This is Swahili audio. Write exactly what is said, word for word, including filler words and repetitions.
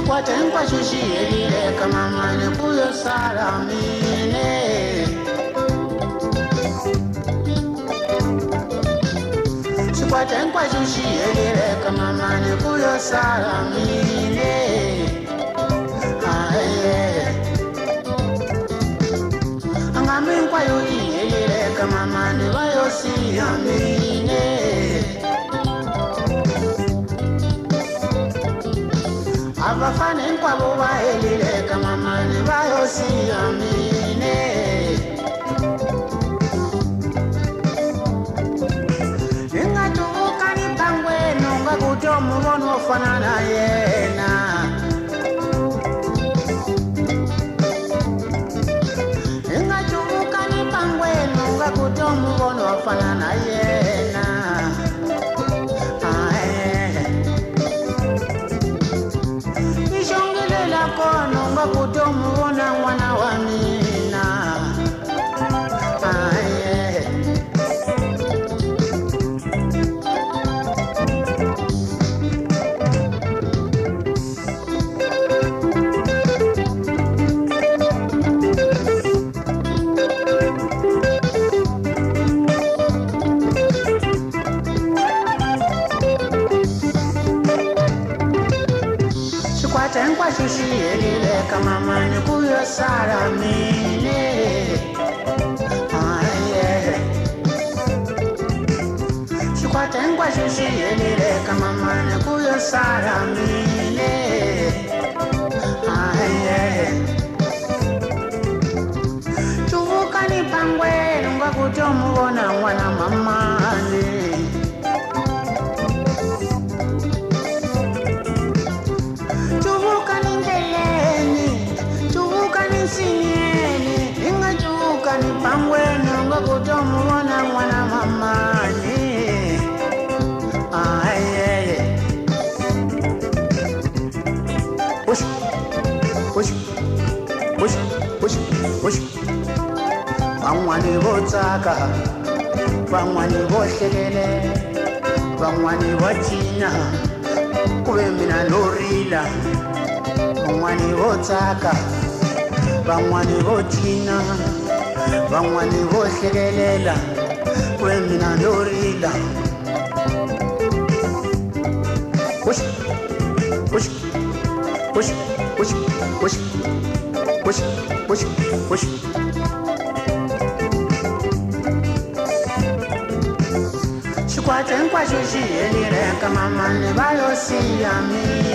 Chikwatengwa shishiyelile kama mane kuyo salamine. Chikwatengwa shishiyelile kama mane kuyo salamine. Aye. Angaminkwa yuliyelile kama mane vayo siyamine. Abafane nkwabo bahelile kama mane bayo siyamine. Ingatubuka nipangwe nunga kuto mubono fanana yena. Ingatubuka nipangwe nunga kuto mubono fanana yena. Nunga kutomu wana wana wa mina. Aye. Chikwatengwa shishiyelile kama mane kuyo salamine. Aye. Chikwatengwa shishiyelile kama mane kuyo salamine. Aye. Chuvuka nipangwe nunga kutomu wana wana mamane. Nipangwe nunga kutomu wana wana mamani. Aye. Push, push, push, push, push. Bangwani botaka, bangwani bohlelele, bangwani botina, kube mina lorila. Bangwani botaka, bangwani botina, bangwani bohlekelela kwemina lorila. Push, push, push, push, push, push, push, push. Chikwatengwa shishiyelile kama mane bayo siyamine.